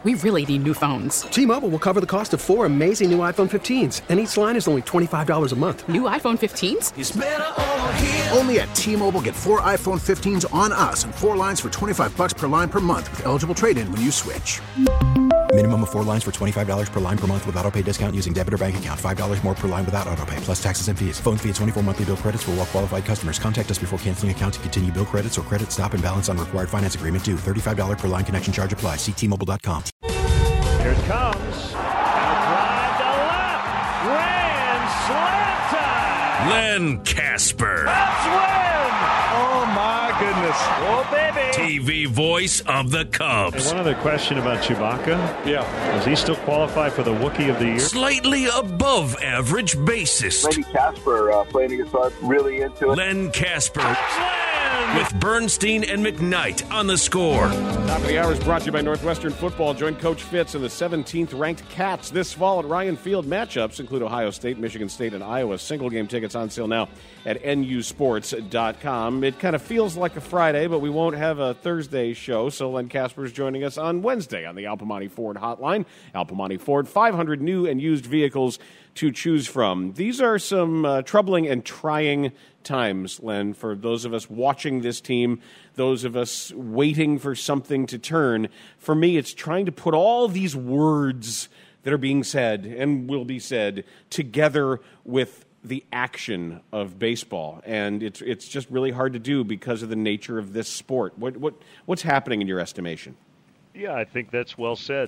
We really need new phones. T-Mobile will cover the cost of 4 amazing new iPhone 15s, and each line is only $25 a month. New iPhone 15s? It's better over here. Only at T-Mobile, get 4 iPhone 15s on us and 4 lines for $25 per line per month with eligible trade-in when you switch. Minimum of 4 lines for $25 per line per month with autopay discount using debit or bank account. $5 more per line without autopay, plus taxes and fees. Phone fee at 24 monthly bill credits for well-qualified customers. Contact us before canceling account to continue bill credits or credit stop and balance on required finance agreement due. $35 per line connection charge applies. See T-Mobile.com. Here it comes. And a drive to left. Grand slam time. Len Casper. Cubs win. Oh, my goodness. Oh, baby. TV voice of the Cubs. And one other question about Chewbacca. Yeah. Does he still qualify for the Wookiee of the Year? Slightly above average bassist. Maybe Casper playing the guitar really into it. Len Casper. With Bernstein and McKnight on The Score. Top of the hour is brought to you by Northwestern Football. Join Coach Fitz and the 17th ranked Cats this fall at Ryan Field. Matchups include Ohio State, Michigan State, and Iowa. Single game tickets on sale now at nusports.com. It kind of feels like a Friday, but we won't have a Thursday show, so Len Casper is joining us on Wednesday on the Al Piemonte Ford hotline. Al Piemonte Ford, 500 new and used vehicles to choose from. These are some troubling and trying times, Len, for those of us watching this team, those of us waiting for something to turn. For me, it's trying to put all these words that are being said and will be said together with the action of baseball, and it's just really hard to do because of the nature of this sport. What's happening in your estimation? Yeah, I think that's well said.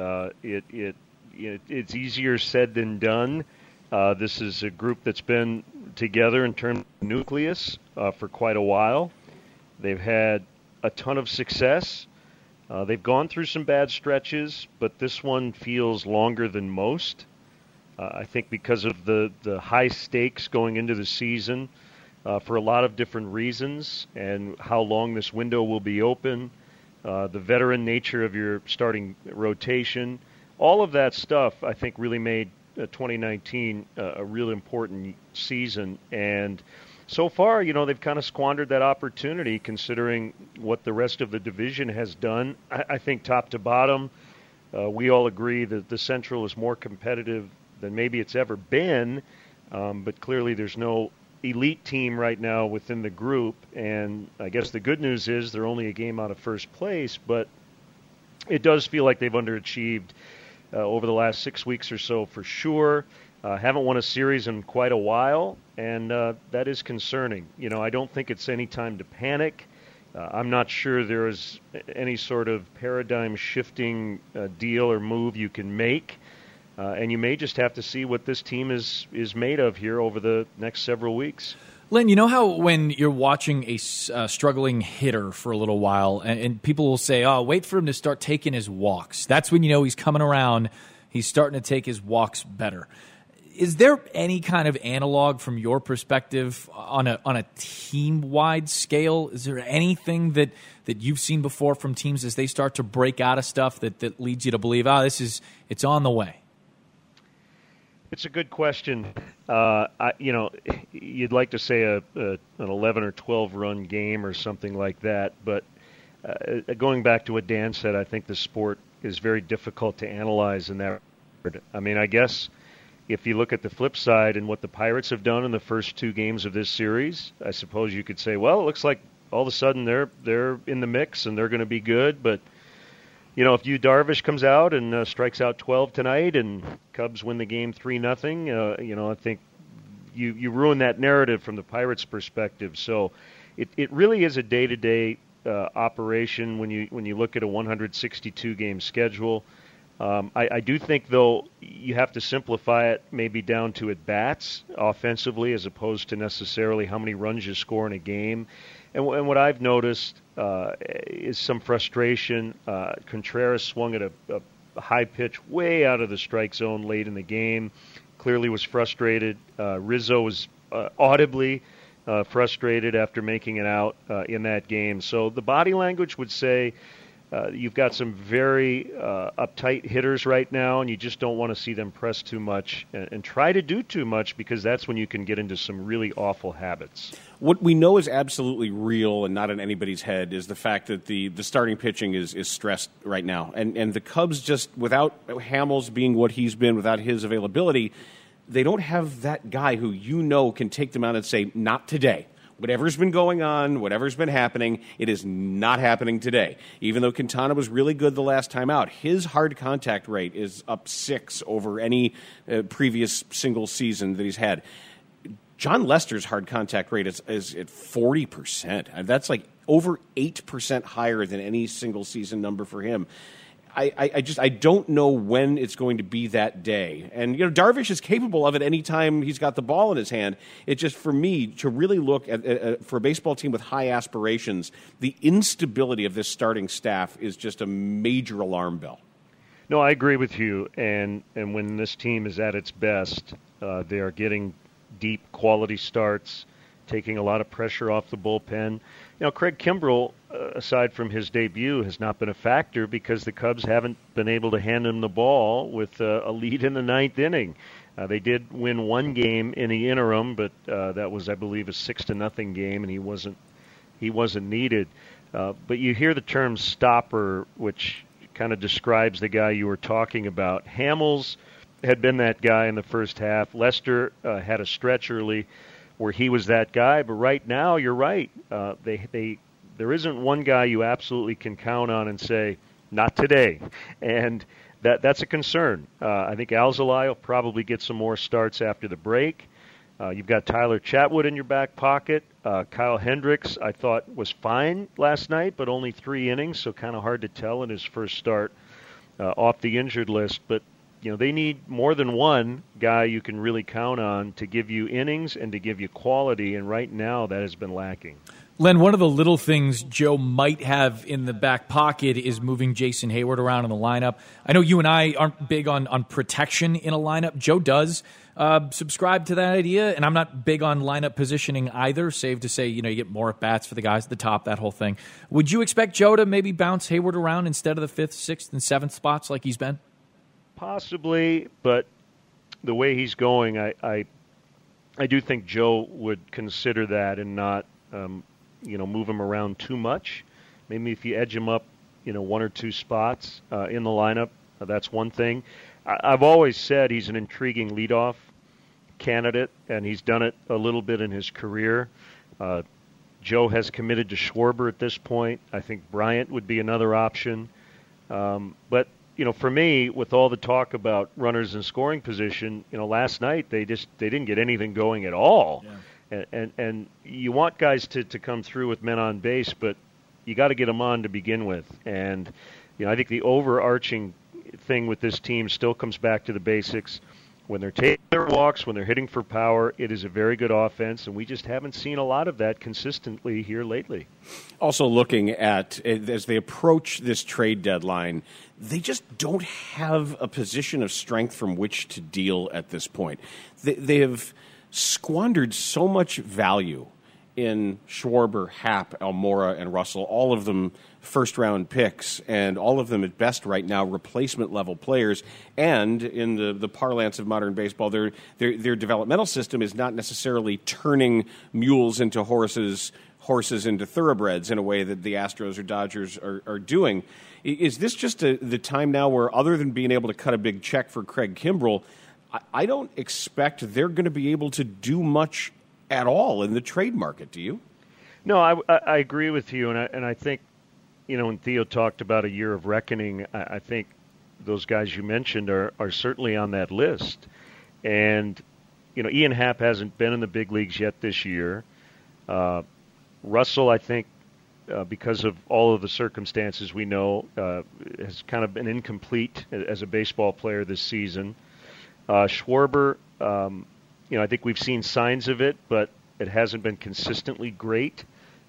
It's easier said than done. This is a group that's been together in terms of nucleus for quite a while. They've had a ton of success. They've gone through some bad stretches, but this one feels longer than most. I think because of the high stakes going into the season for a lot of different reasons and how long this window will be open, the veteran nature of your starting rotation, all of that stuff I think really made 2019 a real important season. And so far, they've kind of squandered that opportunity considering what the rest of the division has done. I think top to bottom, we all agree that the Central is more competitive than maybe it's ever been, but clearly there's no elite team right now within the group. And I guess the good news is they're only a game out of first place, but it does feel like they've underachieved over the last 6 weeks or so for sure. Haven't won a series in quite a while, and that is concerning. I don't think it's any time to panic. I'm not sure there is any sort of paradigm-shifting deal or move you can make, and you may just have to see what this team is made of here over the next several weeks. Len, you know how when you're watching a struggling hitter for a little while, and people will say, oh, wait for him to start taking his walks. That's when you know he's coming around. He's starting to take his walks better. Is there any kind of analog from your perspective on a team-wide scale? Is there anything that you've seen before from teams as they start to break out of stuff that leads you to believe, it's on the way? It's a good question. You'd like to say an 11 or 12 run game or something like that, but going back to what Dan said, I think the sport is very difficult to analyze in that regard. I mean, I guess if you look at the flip side and what the Pirates have done in the first 2 games of this series, I suppose you could say, well, it looks like all of a sudden they're in the mix and they're going to be good, but if Yu Darvish comes out and strikes out 12 tonight and Cubs win the game 3-0, I think you ruin that narrative from the Pirates' perspective. So it really is a day-to-day operation when you look at a 162-game schedule. I do think, though, you have to simplify it maybe down to at-bats offensively as opposed to necessarily how many runs you score in a game. And what I've noticed is some frustration. Contreras swung at a high pitch way out of the strike zone late in the game. Clearly was frustrated. Rizzo was audibly frustrated after making it out in that game. So the body language would say You've got some very uptight hitters right now, and you just don't want to see them press too much and try to do too much, because that's when you can get into some really awful habits. What we know is absolutely real and not in anybody's head is the fact that the starting pitching is stressed right now. And the Cubs, just without Hamels being what he's been, without his availability, they don't have that guy who can take them out and say, not today. Whatever's been going on, whatever's been happening, it is not happening today. Even though Quintana was really good the last time out, his hard contact rate is up 6 over any previous single season that he's had. John Lester's hard contact rate is at 40%. That's like over 8% higher than any single season number for him. I don't know when it's going to be that day. And, Darvish is capable of it any time he's got the ball in his hand. It's just, for me, to really look at for a baseball team with high aspirations, the instability of this starting staff is just a major alarm bell. No, I agree with you. And when this team is at its best, they are getting deep quality starts, taking a lot of pressure off the bullpen. Craig Kimbrell, aside from his debut, has not been a factor because the Cubs haven't been able to hand him the ball with a lead in the 9th inning. They did win one game in the interim, but that was, I believe, a 6-0 game, and he wasn't needed. But you hear the term stopper, which kind of describes the guy you were talking about. Hamels had been that guy in the first half. Lester had a stretch early where he was that guy, but right now, you're right. There isn't one guy you absolutely can count on and say, not today. And that's a concern. I think Alzolay will probably get some more starts after the break. You've got Tyler Chatwood in your back pocket. Kyle Hendricks, I thought, was fine last night, but only 3 innings, so kind of hard to tell in his first start off the injured list. But they need more than one guy you can really count on to give you innings and to give you quality, and right now that has been lacking. Len, one of the little things Joe might have in the back pocket is moving Jason Hayward around in the lineup. I know you and I aren't big on protection in a lineup. Joe does subscribe to that idea, and I'm not big on lineup positioning either, save to say, you get more at-bats for the guys at the top, that whole thing. Would you expect Joe to maybe bounce Hayward around instead of the 5th, 6th, and 7th spots like he's been? Possibly, but the way he's going, I do think Joe would consider that and not, move him around too much. Maybe if you edge him up, 1 or 2 spots in the lineup, that's one thing. I've always said he's an intriguing leadoff candidate, and he's done it a little bit in his career. Joe has committed to Schwarber at this point. I think Bryant would be another option. But for me, with all the talk about runners in scoring position, last night they didn't get anything going at all. Yeah. And you want guys to come through with men on base, but you got to get them on to begin with. And I think the overarching thing with this team still comes back to the basics. When they're taking their walks, when they're hitting for power, it is a very good offense, and we just haven't seen a lot of that consistently here lately. Also looking at, as they approach this trade deadline, they just don't have a position of strength from which to deal at this point. They have squandered so much value in Schwarber, Happ, Almora, and Russell, all of them first-round picks, and all of them at best right now replacement-level players. And in the parlance of modern baseball, their developmental system is not necessarily turning mules into horses into thoroughbreds in a way that the Astros or Dodgers are doing. Is this just the time now where, other than being able to cut a big check for Craig Kimbrell, I don't expect they're going to be able to do much at all in the trade market, do you? No, I agree with you, and I think, when Theo talked about a year of reckoning, I think those guys you mentioned are certainly on that list. And, Ian Happ hasn't been in the big leagues yet this year. Russell, I think, because of all of the circumstances we know, has kind of been incomplete as a baseball player this season. Schwarber, I think we've seen signs of it, but it hasn't been consistently great.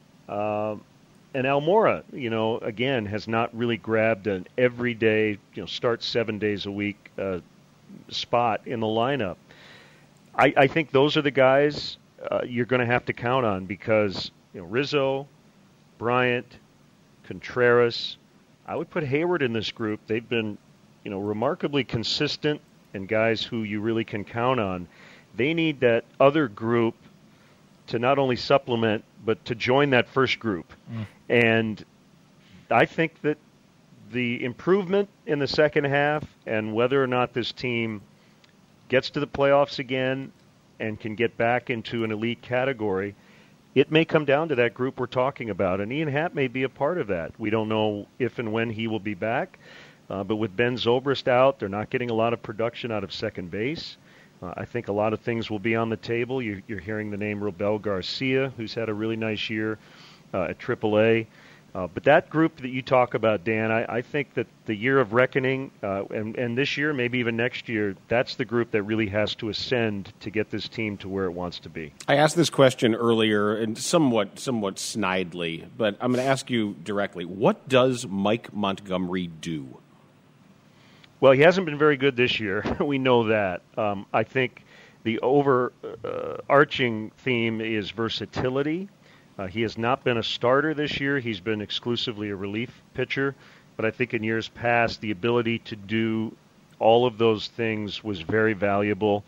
And Almora, again, has not really grabbed an everyday, start 7 days a week spot in the lineup. I think those are the guys you're going to have to count on because, Rizzo, Bryant, Contreras, I would put Hayward in this group. They've been, remarkably consistent and guys who you really can count on. They need that other group to not only supplement, but to join that first group. And I think that the improvement in the second half and whether or not this team gets to the playoffs again and can get back into an elite category, it may come down to that group we're talking about. And Ian Happ may be a part of that. We don't know if and when he will be back. But with Ben Zobrist out, they're not getting a lot of production out of second base. I think a lot of things will be on the table. You're hearing the name Robel Garcia, who's had a really nice year at AAA. But that group that you talk about, Dan, I think that the year of reckoning, and this year, maybe even next year, that's the group that really has to ascend to get this team to where it wants to be. I asked this question earlier, and somewhat snidely, but I'm going to ask you directly. What does Mike Montgomery do? Well, he hasn't been very good this year. We know that. I think the overarching theme is versatility. He has not been a starter this year. He's been exclusively a relief pitcher. But I think in years past, the ability to do all of those things was very valuable.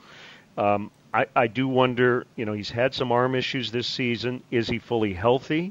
I do wonder, he's had some arm issues this season. Is he fully healthy?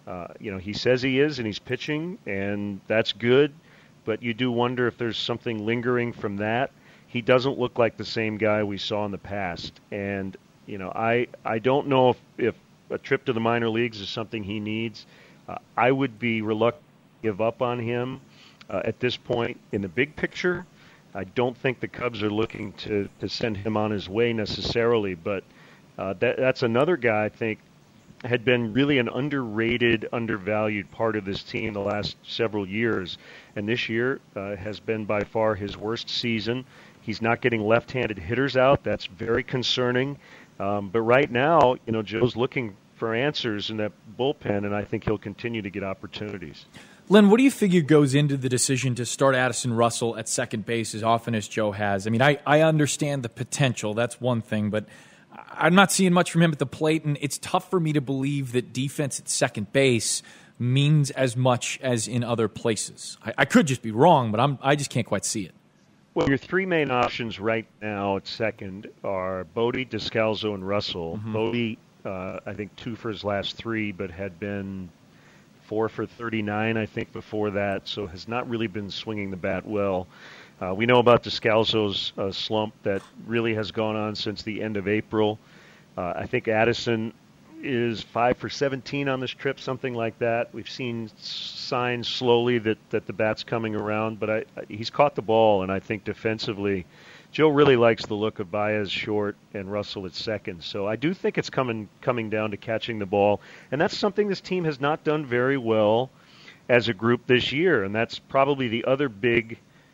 He says he is, and he's pitching, and that's good. But you do wonder if there's something lingering from that. He doesn't look like the same guy we saw in the past. And, I don't know if a trip to the minor leagues is something he needs. I would be reluctant to give up on him at this point. In the big picture, I don't think the Cubs are looking to send him on his way necessarily. But that's another guy I think had been really an underrated, undervalued part of this team the last several years. And this year has been by far his worst season. He's not getting left-handed hitters out. That's very concerning. But right now, Joe's looking for answers in that bullpen, and I think he'll continue to get opportunities. Len, what do you figure goes into the decision to start Addison Russell at second base as often as Joe has? I mean, I understand the potential. That's one thing, but I'm not seeing much from him at the plate, and it's tough for me to believe that defense at second base means as much as in other places. I could just be wrong, but I just can't quite see it. Well, your three main options right now at second are Bodie, Descalso, and Russell. Mm-hmm. Bodie, I think 2 for his last 3, but had been 4 for 39, I think, before that, so has not really been swinging the bat well. We know about Descalso's slump that really has gone on since the end of April. I think Addison is 5 for 17 on this trip, something like that. We've seen signs slowly that the bat's coming around, but he's caught the ball, and I think defensively, Joe really likes the look of Baez short and Russell at second. So I do think it's coming down to catching the ball, and that's something this team has not done very well as a group this year, and that's probably the other big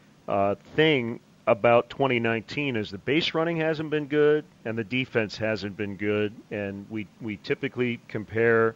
thing about 2019 is the base running hasn't been good and the defense hasn't been good, and we typically compare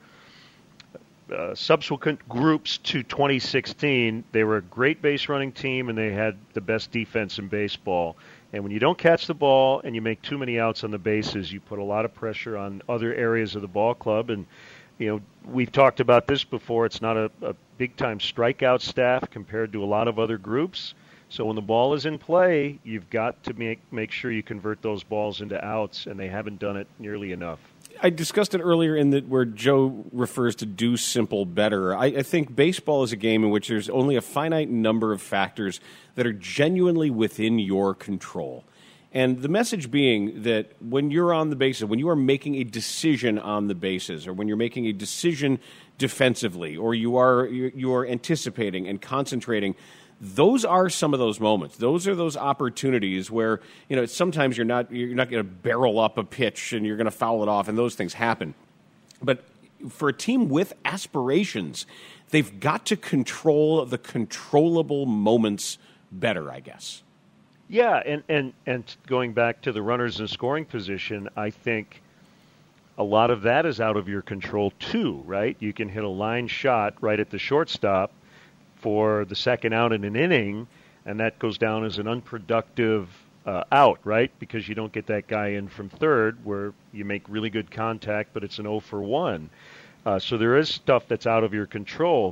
subsequent groups to 2016. They were a great base running team and they had the best defense in baseball. And when you don't catch the ball and you make too many outs on the bases, you put a lot of pressure on other areas of the ball club. And we've talked about this before. It's not a big-time strikeout staff compared to a lot of other groups. So when the ball is in play, you've got to make sure you convert those balls into outs, and they haven't done it nearly enough. I discussed it earlier where Joe refers to do simple better. I think baseball is a game in which there's only a finite number of factors that are genuinely within your control. And the message being that when you're on the bases, when you are making a decision on the bases, or when you're making a decision defensively, or you are anticipating and concentrating, those are some of those moments. Those are those opportunities where, sometimes you're not going to barrel up a pitch and you're going to foul it off, and those things happen. But for a team with aspirations, they've got to control the controllable moments better, I guess. Yeah, and going back to the runners in scoring position, I think a lot of that is out of your control too, right? You can hit a line shot right at the shortstop for the second out in an inning, and that goes down as an unproductive out, right? Because you don't get that guy in from third where you make really good contact, but it's an 0 for 1. So there is stuff that's out of your control, but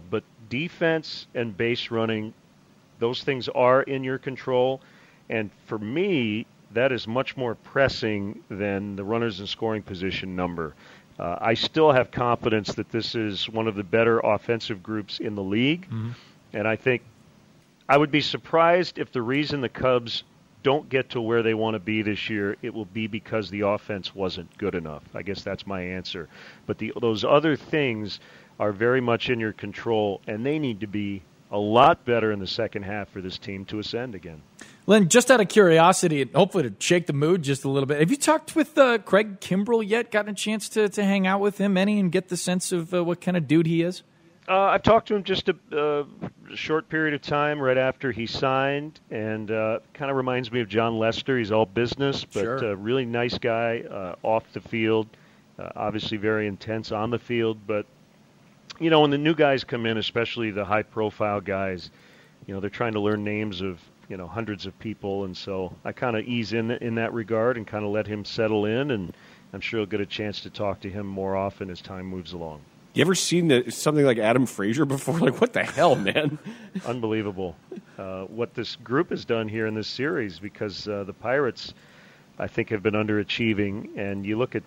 defense and base running, those things are in your control. And for me, that is much more pressing than the runners in scoring position number. I still have confidence that this is one of the better offensive groups in the league. Mm-hmm. And I think I would be surprised if the reason the Cubs don't get to where they want to be this year, it will be because the offense wasn't good enough. I guess that's my answer. But those other things are very much in your control, and they need to be a lot better in the second half for this team to ascend again. Len, just out of curiosity, and hopefully to shake the mood just a little bit, have you talked with Craig Kimbrell yet? Gotten a chance to hang out with him any and get the sense of what kind of dude he is? I've talked to him just a short period of time right after he signed, and kind of reminds me of John Lester. He's all business, but sure. Really nice guy off the field, obviously very intense on the field. But, when the new guys come in, especially the high-profile guys, they're trying to learn names of, hundreds of people, and so I kind of ease in that regard and kind of let him settle in, and I'm sure I'll get a chance to talk to him more often as time moves along. You ever seen something like Adam Frazier before? Like, what the hell, man? Unbelievable. What this group has done here in this series, because the Pirates, I think, have been underachieving, and you look at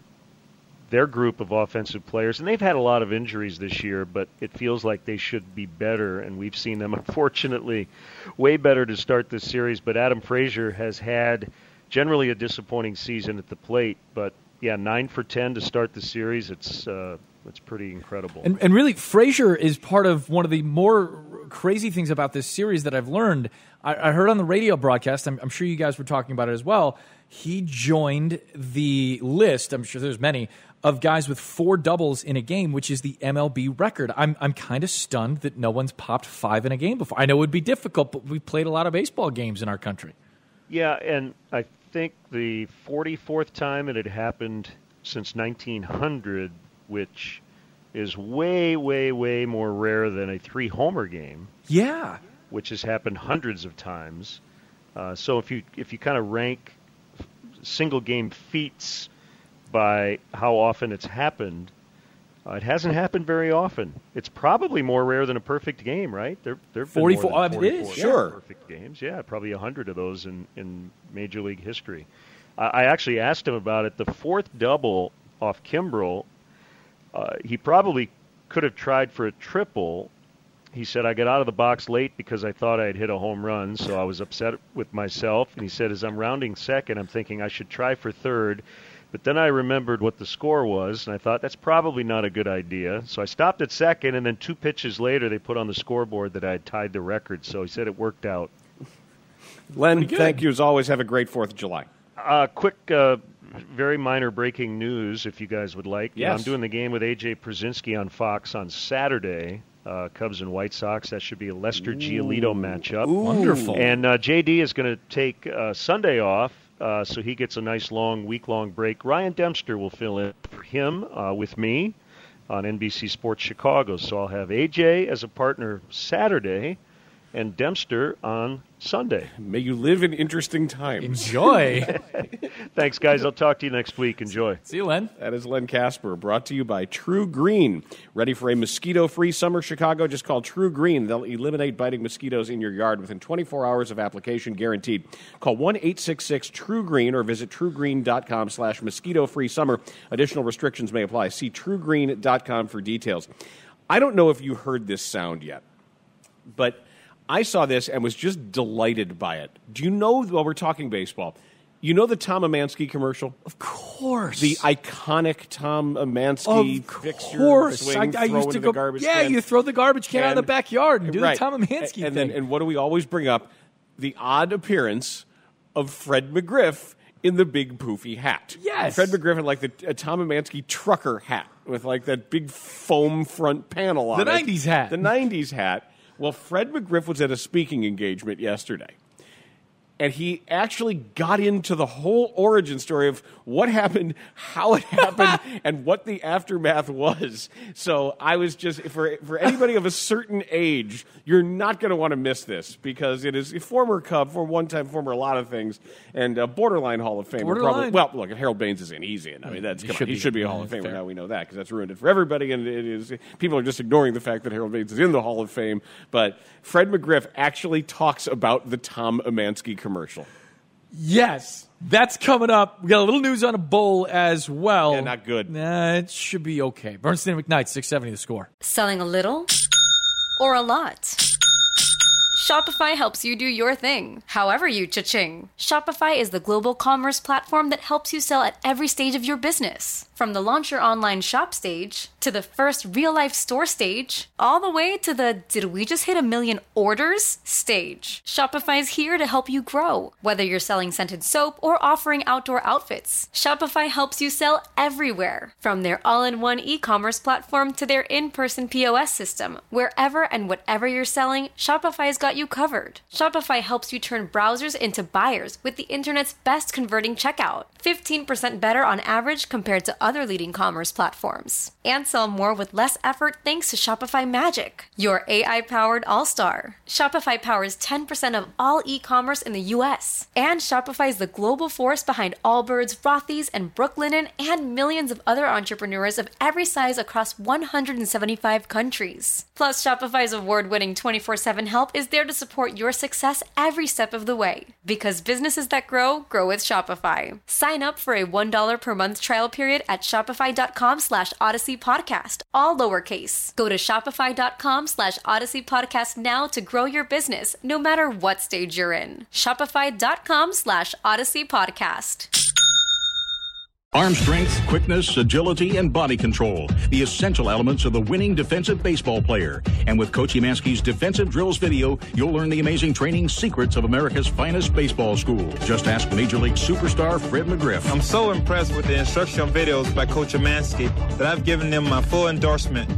their group of offensive players, and they've had a lot of injuries this year, but it feels like they should be better, and we've seen them, unfortunately, way better to start this series. But Adam Frazier has had generally a disappointing season at the plate, but, 9 for 10 to start the series, it's pretty incredible. And really, Frazier is part of one of the more crazy things about this series that I've learned. I heard on the radio broadcast, I'm sure you guys were talking about it as well, he joined the list, I'm sure there's many, of guys with 4 doubles in a game, which is the MLB record. I'm kind of stunned that no one's popped 5 in a game before. I know it would be difficult, but we've played a lot of baseball games in our country. Yeah, and I think the 44th time it had happened since 1900, which is way, way, way more rare than a 3-homer game. Yeah. Which has happened hundreds of times. So if you kind of rank single-game feats by how often it's happened, it hasn't happened very often. It's probably more rare than a perfect game, right? There've been 44. More than 44 it is, sure. Perfect games. Yeah, probably 100 of those in Major League history. I actually asked him about it. The 4th double off Kimbrell, he probably could have tried for a triple. He said, I got out of the box late because I thought I had hit a home run, so I was upset with myself. And he said, as I'm rounding second, I'm thinking I should try for third. But then I remembered what the score was, and I thought that's probably not a good idea. So I stopped at second, and then 2 pitches later they put on the scoreboard that I had tied the record. So he said it worked out. Len, thank you as always. Have a great 4th of July. Quick, very minor breaking news, if you guys would like. Yes. I'm doing the game with A.J. Przinsky on Fox on Saturday, Cubs and White Sox. That should be a Lester Giolito matchup. Ooh. Wonderful. And J.D. is going to take Sunday off, so he gets a nice long, week-long break. Ryan Dempster will fill in for him with me on NBC Sports Chicago. So I'll have A.J. as a partner Saturday and Dempster on Sunday. May you live in interesting times. Enjoy. Thanks, guys. I'll talk to you next week. Enjoy. See you, Len. That is Len Casper, brought to you by True Green. Ready for a mosquito-free summer, Chicago? Just call True Green. They'll eliminate biting mosquitoes in your yard within 24 hours of application, guaranteed. Call 1-866-TRUE-GREEN or visit truegreen.com/mosquito-free summer. Additional restrictions may apply. See truegreen.com for details. I don't know if you heard this sound yet, but I saw this and was just delighted by it. Do you know, while we're talking baseball, you know the Tom Amansky commercial? Of course. The iconic Tom Amansky fixture swing, I used to go, the garbage can. You throw the garbage can out of the backyard and do right. the Tom Amansky thing. And what do we always bring up? The odd appearance of Fred McGriff in the big poofy hat. Yes. Fred McGriff had like the Tom Amansky trucker hat with like that big foam front panel on it. The 90s hat. The 90s hat. Well, Fred McGriff was at a speaking engagement yesterday. And he actually got into the whole origin story of what happened, how it happened, and what the aftermath was. So I was just, for anybody of a certain age, you're not going to want to miss this because it is a former Cub, one-time former a lot of things, and a borderline Hall of Famer. Borderline. Well, look, if Harold Baines is in, he's in. I mean, he should be a Hall of Famer. Now we know that because that's ruined it for everybody, and it is. People are just ignoring the fact that Harold Baines is in the Hall of Fame. But Fred McGriff actually talks about the Tom Emanski commercial. Yes, that's coming up. We got a little news on a bowl as well. Yeah, not good. Nah, it should be okay. Bernstein and McKnight, 670 The Score. Selling a little or a lot? Shopify helps you do your thing, however you cha-ching. Shopify is the global commerce platform that helps you sell at every stage of your business. From the launch your online shop stage, to the first real-life store stage, all the way to the did we just hit 1 million orders stage. Shopify's here to help you grow. Whether you're selling scented soap or offering outdoor outfits, Shopify helps you sell everywhere. From their all-in-one e-commerce platform to their in-person POS system, wherever and whatever you're selling, Shopify's got you covered. Shopify helps you turn browsers into buyers with the internet's best converting checkout. 15% better on average compared to other leading commerce platforms. And sell more with less effort thanks to Shopify Magic, your AI-powered all-star. Shopify powers 10% of all e-commerce in the U.S. And Shopify is the global force behind Allbirds, Rothy's, and Brooklinen, and millions of other entrepreneurs of every size across 175 countries. Plus, Shopify's award-winning 24/7 help is there to support your success every step of the way. Because businesses that grow with Shopify. Sign up for a $1 per month trial period at shopify.com/Odyssey Podcast, all lowercase. Go to shopify.com/Odyssey Podcast now to grow your business, no matter what stage you're in. Shopify.com/Odyssey Podcast. Arm strength, quickness, agility, and body control. The essential elements of the winning defensive baseball player. And with Coach Emanski's Defensive Drills video, you'll learn the amazing training secrets of America's finest baseball school. Just ask Major League superstar Fred McGriff. I'm so impressed with the instructional videos by Coach Emanski that I've given them my full endorsement.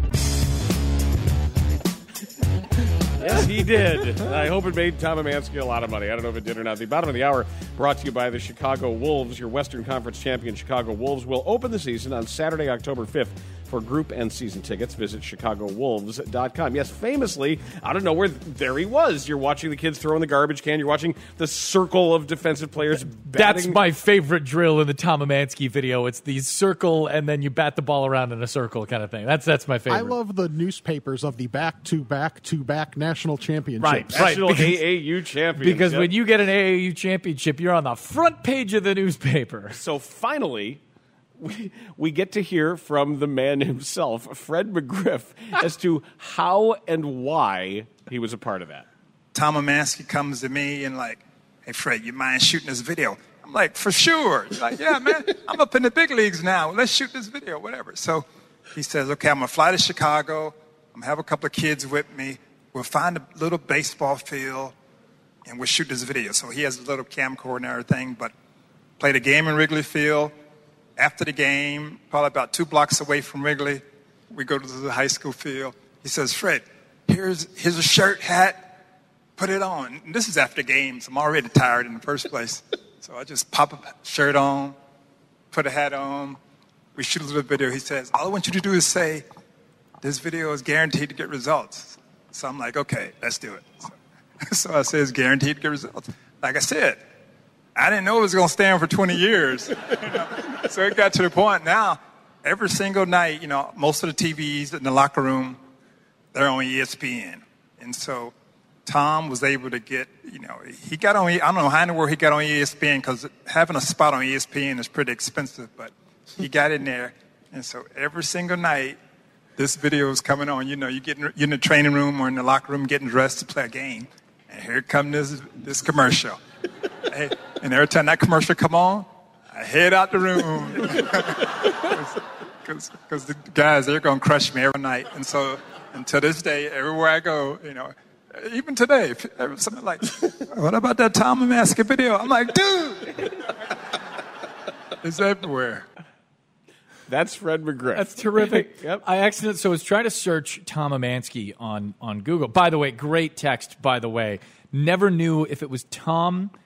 Yes, he did. I hope it made Tom Emanski a lot of money. I don't know if it did or not. The bottom of the hour brought to you by the Chicago Wolves. Your Western Conference champion Chicago Wolves will open the season on Saturday, October 5th. For group and season tickets, visit ChicagoWolves.com. Yes, famously, out of nowhere, there he was. You're watching the kids throw in the garbage can. You're watching the circle of defensive players batting. That's my favorite drill in the Tom Emanski video. It's the circle, and then you bat the ball around in a circle kind of thing. That's my favorite. I love the newspapers of the back-to-back national championships. Right. National AAU championship. Because when you get an AAU championship, you're on the front page of the newspaper. So finally, we get to hear from the man himself, Fred McGriff, as to how and why he was a part of that. Tom Emanski comes to me and like, hey, Fred, you mind shooting this video? I'm like, for sure. He's like, yeah, man, I'm up in the big leagues now. Let's shoot this video, whatever. So he says, okay, I'm going to fly to Chicago. I'm going to have a couple of kids with me. We'll find a little baseball field, and we'll shoot this video. So he has a little camcorder and everything, but played a game in Wrigley Field. After the game, probably about 2 blocks away from Wrigley, we go to the high school field. He says, Fred, here's a shirt, hat, put it on. And this is after the game, so I'm already tired in the first place. So I just pop a shirt on, put a hat on. We shoot a little video. He says, all I want you to do is say, this video is guaranteed to get results. So I'm like, okay, let's do it. So I say, it's guaranteed to get results. Like I said, I didn't know it was going to stand for 20 years. So it got to the point now, every single night, most of the TVs in the locker room, they're on ESPN. And so Tom was able to get, he got on, I don't know how in the world he got on ESPN because having a spot on ESPN is pretty expensive, but he got in there. And so every single night, this video is coming on. You're in the training room or in the locker room getting dressed to play a game. And here comes this commercial. Hey, and every time that commercial come on, I head out the room. Because the guys, they're going to crush me every night. And so, until this day, everywhere I go, even today, something like, what about that Tom Emanski video? I'm like, dude! It's everywhere. That's Fred McGriff. That's terrific. Yep. I was trying to search Tom Emanski on Google. By the way, great text, by the way. Never knew if it was Tom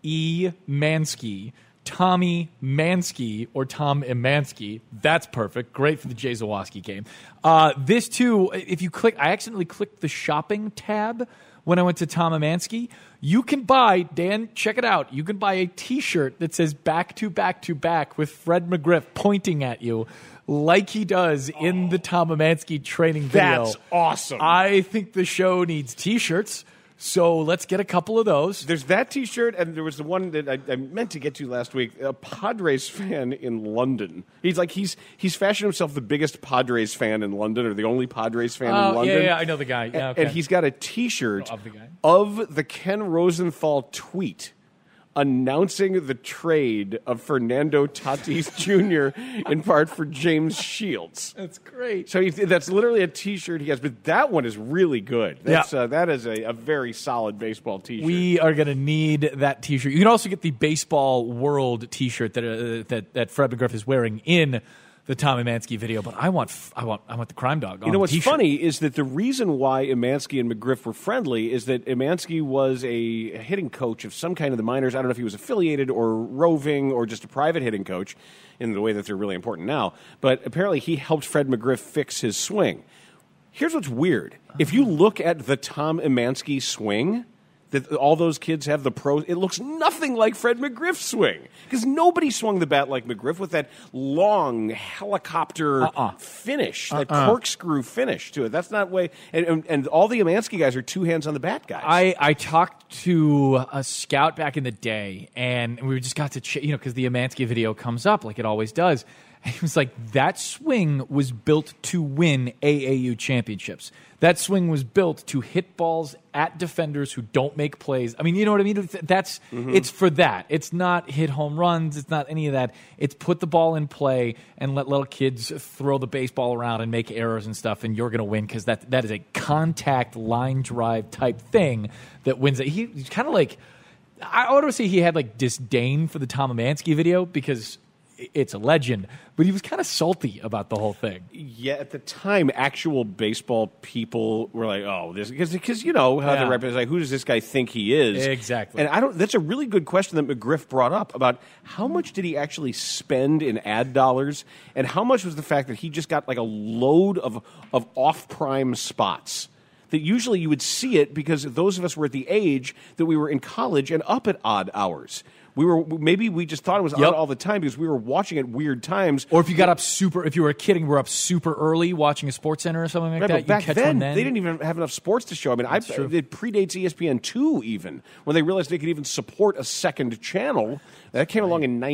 E. Mansky, Tommy Mansky, or Tom Emanski. That's perfect. Great for the Jay Zawoski game. This, too, if you click, I accidentally clicked the shopping tab when I went to Tom Emanski. You can buy, Dan, check it out. You can buy a T-shirt that says back to back to back with Fred McGriff pointing at you like he does in the Tom Emanski training video. That's awesome. I think the show needs T-shirts, so let's get a couple of those. There's that T-shirt, and there was the one that I meant to get to last week. A Padres fan in London. He's fashioned himself the biggest Padres fan in London, or the only Padres fan in London. Yeah, I know the guy. Yeah, okay. And he's got a T-shirt of the guy. Of the Ken Rosenthal tweet announcing the trade of Fernando Tatis Jr. in part for James Shields. That's great. So that's literally a T-shirt he has, but that one is really good. That is a very solid baseball T-shirt. We are going to need that T-shirt. You can also get the Baseball World T-shirt that Fred McGriff is wearing in the Tom Emanski video, but I want the Crime Dog on. You know what's T-shirt. funny is that the reason why Emanski and McGriff were friendly is that Emanski was a hitting coach of some kind of the minors. I don't know if he was affiliated or roving or just a private hitting coach in the way that they're really important now, but apparently he helped Fred McGriff fix his swing. Here's what's weird. If you look at the Tom Emanski swing that all those kids have, the pros, it looks nothing like Fred McGriff's swing. Because nobody swung the bat like McGriff with that long helicopter finish, that corkscrew finish to it. That's not way. And all the Emanski guys are two hands on the bat guys. I talked to a scout back in the day, and we just got to because the Emanski video comes up like it always does. And he was like, that swing was built to win AAU championships. That swing was built to hit balls at defenders who don't make plays. I mean, you know what I mean? It's for that. It's not hit home runs. It's not any of that. It's put the ball in play and let little kids throw the baseball around and make errors and stuff, and you're going to win because that is a contact line drive type thing that wins it. He's kind of like, I want to say he had like disdain for the Tom Emanski video because it's a legend, but he was kind of salty about the whole thing. Yeah, at the time, actual baseball people were like, "Oh, this," because you know how they represent. Like, who does this guy think he is? Exactly. And that's a really good question that McGriff brought up about how much did he actually spend in ad dollars, and how much was the fact that he just got like a load of off prime spots. That usually you would see it because those of us were at the age that we were in college and up at odd hours. Maybe we just thought it was odd all the time because we were watching at weird times. Or if you got up if you were a kid and were up super early watching a Sports Center or something like that, but back catch then, one then. They didn't even have enough sports to show. I mean, it predates ESPN2 even, when they realized they could even support a second channel. That came along in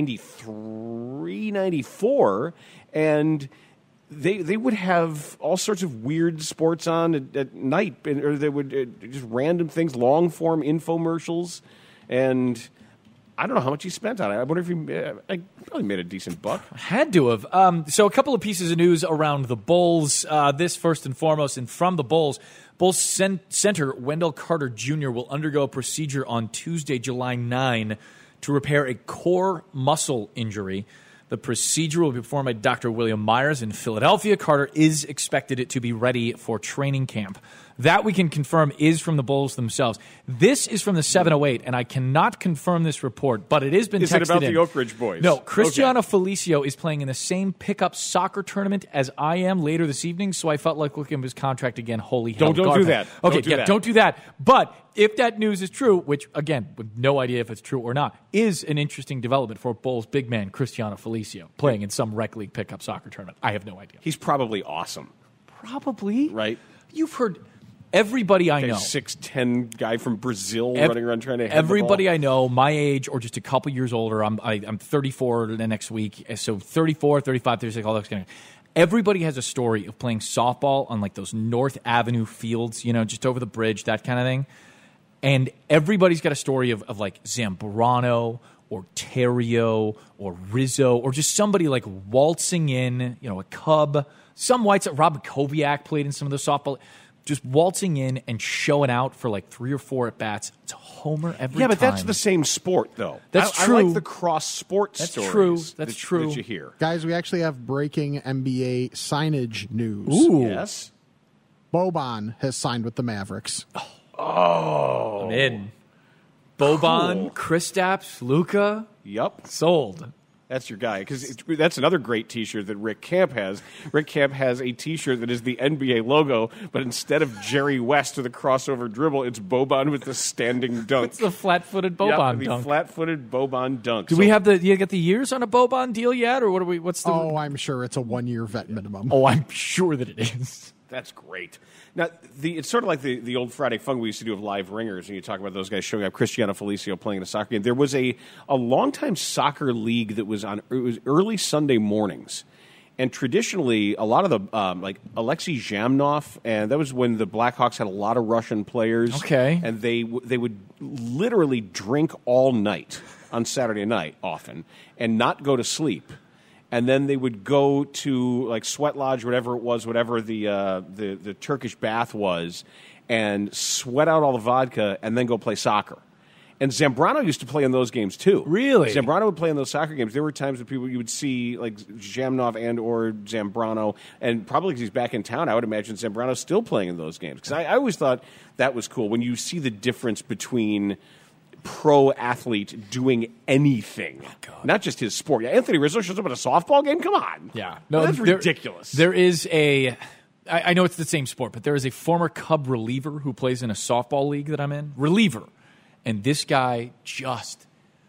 93, 94, and they would have all sorts of weird sports on at night, or they would just random things, long-form infomercials, and I don't know how much he spent on it. I wonder if he probably made a decent buck. Had to have. So a couple of pieces of news around the Bulls. This first and foremost, and from the Bulls center Wendell Carter Jr. will undergo a procedure on Tuesday, July 9, to repair a core muscle injury. The procedure will be performed by Dr. William Myers in Philadelphia. Carter is expected to be ready for training camp. That we can confirm is from the Bulls themselves. This is from the 708, and I cannot confirm this report, but it has been texted in. Is it about the Oak Ridge boys? No, Cristiano Felicio is playing in the same pickup soccer tournament as I am later this evening, so I felt like looking at his contract again. Holy hell. Don't do that. Okay, don't do that. But if that news is true, which, again, with no idea if it's true or not, is an interesting development for Bulls big man Cristiano Felicio playing in some rec league pickup soccer tournament. I have no idea. He's probably awesome. Probably. Right? You've heard everybody I know. 6'10" guy from Brazil running around trying to hit everybody the ball. I know, my age or just a couple years older, I'm 34 the next week, so 34, 35, 36, all those kind of. Everybody has a story of playing softball on like those North Avenue fields, just over the bridge, that kind of thing. And everybody's got a story of like Zambrano or Terrio or Rizzo or just somebody like waltzing in, a Cub. Some whites, Rob Koviak played in some of the softball. Just waltzing in and showing out for like 3 or 4 at-bats. It's a homer every time. Yeah, but that's the same sport, though. That's true. I like the cross-sport stories. That's true. That you hear. Guys, we actually have breaking NBA signage news. Ooh. Yes? Boban has signed with the Mavericks. Oh. I'm in. Boban, Kristaps, Luka. Yup. Sold. That's your guy, because that's another great T-shirt that Rick Camp has. Rick Camp has a T-shirt that is the NBA logo, but instead of Jerry West with a crossover dribble, it's Boban with the standing dunk. It's the flat-footed Boban dunk. The flat-footed Boban dunk. Do we have do you get the years on a Boban deal yet, or what are we? What's the? Oh, I'm sure it's a 1-year vet minimum. Oh, I'm sure that it is. That's great. Now, it's sort of like the old Friday Fun we used to do of live ringers, and you talk about those guys showing up. Cristiano Felicio playing in a soccer game. There was a long-time soccer league that was on. It was early Sunday mornings, and traditionally, a lot of the like Alexei Zhamnov, and that was when the Blackhawks had a lot of Russian players. Okay, and they would literally drink all night on Saturday night, often, and not go to sleep. And then they would go to like Sweat Lodge, whatever it was, whatever the Turkish bath was, and sweat out all the vodka, and then go play soccer. And Zambrano used to play in those games too. Really? Zambrano would play in those soccer games. There were times when you would see like Zhamnov and or Zambrano, and probably because he's back in town, I would imagine Zambrano's still playing in those games. Because I always thought that was cool when you see the difference between pro athlete doing anything, not just his sport. Yeah, Anthony Rizzo shows up at a softball game. Come on, no, that's ridiculous. There is I know it's the same sport, but there is a former Cub reliever who plays in a softball league that I'm in. Reliever, and this guy just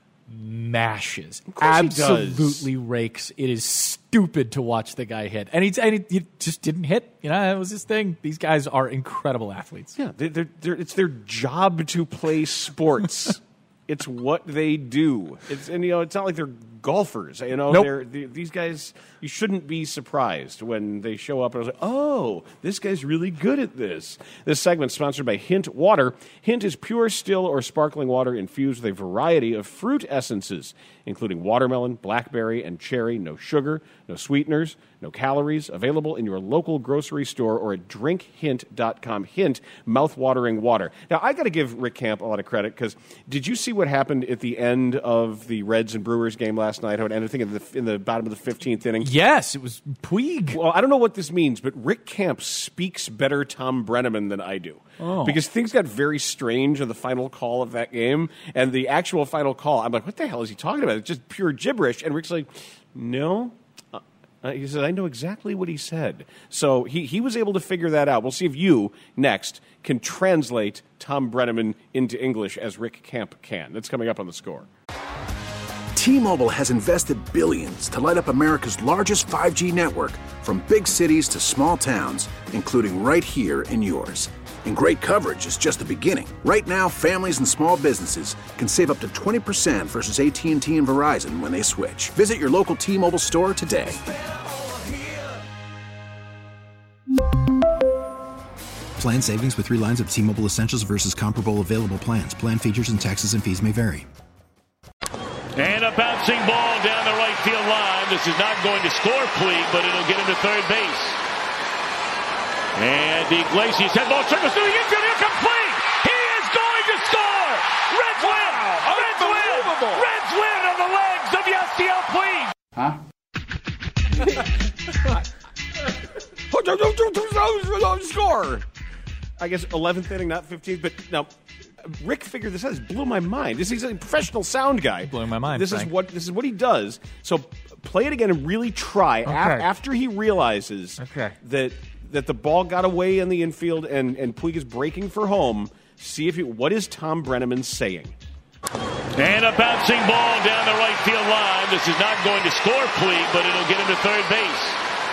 mashes, absolutely rakes. It is stupid to watch the guy hit, and he just didn't hit. That was his thing. These guys are incredible athletes. Yeah, it's their job to play sports. It's what they do. It's not like they're golfers. Nope. These guys. You shouldn't be surprised when they show up and I was like, oh, this guy's really good at this. This segment is sponsored by Hint Water. Hint is pure, still, or sparkling water infused with a variety of fruit essences, including watermelon, blackberry, and cherry. No sugar, no sweeteners, no calories. Available in your local grocery store or at drinkhint.com. Hint, mouth-watering water. Now, I got to give Rick Camp a lot of credit because did you see what happened at the end of the Reds and Brewers game last night? How it ended, I think, in the bottom of the 15th inning. Yes, it was Puig. Well, I don't know what this means, but Rick Camp speaks better Tom Brenneman than I do. Oh. Because things got very strange in the final call of that game. And the actual final call, I'm like, what the hell is he talking about? It's just pure gibberish. And Rick's like, no. He said, I know exactly what he said. So he was able to figure that out. We'll see if you, next, can translate Tom Brenneman into English as Rick Camp can. That's coming up on The Score. T-Mobile has invested billions to light up America's largest 5G network, from big cities to small towns, including right here in yours. And great coverage is just the beginning. Right now, families and small businesses can save up to 20% versus AT&T and Verizon when they switch. Visit your local T-Mobile store today. Plan savings with 3 lines of T-Mobile Essentials versus comparable available plans. Plan features and taxes and fees may vary. And a bouncing ball down the right field line. This is not going to score Puig, but it'll get him to third base. And Iglesias head ball circles through the infield. Here comes Puig. He is going to score. Reds win. Reds win. Reds win on the legs of Yasiel Puig. Score. I guess 11th inning, not 15th, but now. Rick figured this out. This blew my mind. He's a professional sound guy. Blowing my mind. This is what he does. So play it again and really try after he realizes that the ball got away in the infield and Puig is breaking for home. See what is Tom Brenneman saying? And a bouncing ball down the right field line. This is not going to score Puig, but it'll get him to third base.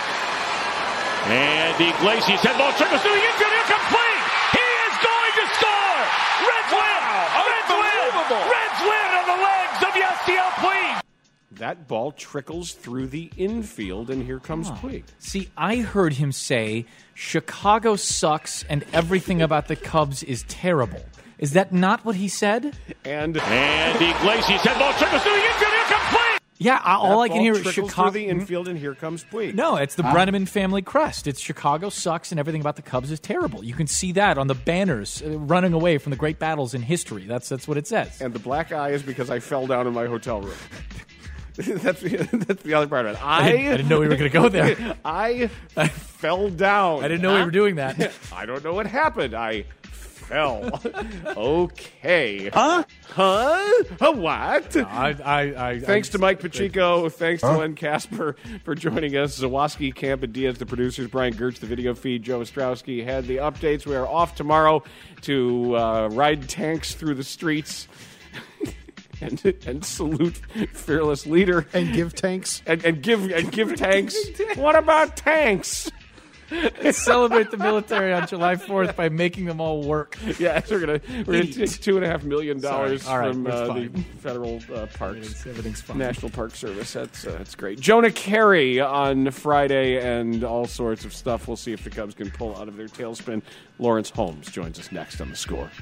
And Iglesias head ball circles through the infield. Here comes Puig. He is going to score. Reds win! Reds win! Reds win on the legs of Yasiel Puig! That ball trickles through the infield, and here comes Puig. See, I heard him say, Chicago sucks and everything about the Cubs is terrible. Is that not what he said? And Iglesias head ball trickles through the infield. Here comes Puig! Yeah, all I can hear is Chicago. Through the infield, and here comes Puig. No, it's the Brenneman family crest. It's Chicago sucks and everything about the Cubs is terrible. You can see that on the banners running away from the great battles in history. That's what it says. And the black eye is because I fell down in my hotel room. That's the other part of it. I didn't know we were going to go there. I fell down. I didn't know we were doing that. I don't know what happened. I NFL. Okay. Huh? What? Thanks to Mike Pacheco. Thanks to Len Casper for joining us. Zawoski, Camp, and Diaz, the producers. Brian Gertz, the video feed. Joe Ostrowski had the updates. We are off tomorrow to ride tanks through the streets. And salute fearless leader and give tanks and give tanks. What about tanks? Celebrate the military on July 4th by making them all work. Yeah, we're gonna take $2.5 million from the federal parks, everything's fine. National Park Service. That's great. Jonah Carey on Friday and all sorts of stuff. We'll see if the Cubs can pull out of their tailspin. Lawrence Holmes joins us next on The Score.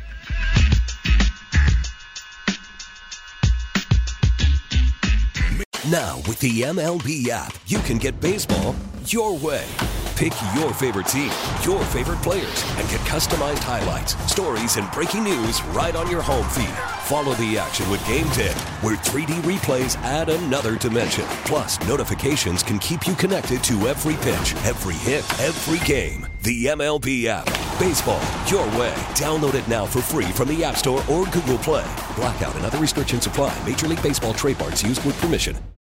Now, with the MLB app, you can get baseball your way. Pick your favorite team, your favorite players, and get customized highlights, stories, and breaking news right on your home feed. Follow the action with Game Day, where 3D replays add another dimension. Plus, notifications can keep you connected to every pitch, every hit, every game. The MLB app. Baseball your way. Download it now for free from the App Store or Google Play. Blackout and other restrictions apply. Major League Baseball trademarks used with permission.